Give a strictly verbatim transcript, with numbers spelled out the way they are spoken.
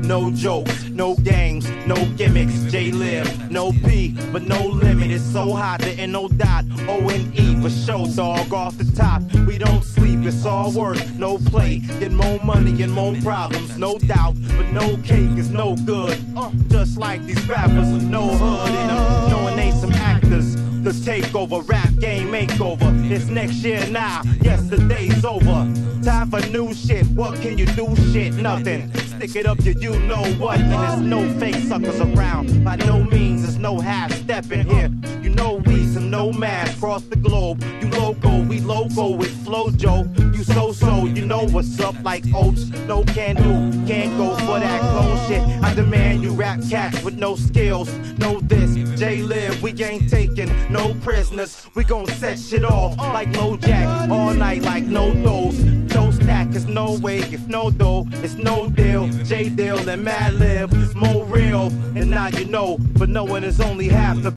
no jokes, no games, no gimmicks. J-Live, no P, but no limit. It's so hot, there ain't no dot. O N E for show, dog, off the top. We don't sleep, it's all work, no play. Get more money and more problems, no doubt. But no cake is no good. Uh, just like these rappers with no hood in them, knowing they some actors. The takeover, rap game makeover. It's next year now, yesterday's over. Time for new shit, what can you do? Shit, nothing. Stick it up to you know what. And there's no fake suckers around. By no means, there's no half stepping here. You know we some no mask across the globe. You loco, we loco with Flojo. You so-so, you know what's up like oats. No can do, can't go for that clone shit. I demand you rap cats with no skills. Know this, J-Live, we ain't taking no prisoners. We gon' set shit off like low jack. All night like no dose. No stack is no way, if no dough, it's no deal. J-Deal and Mad Lib, more real. And now you know, but knowing is only half the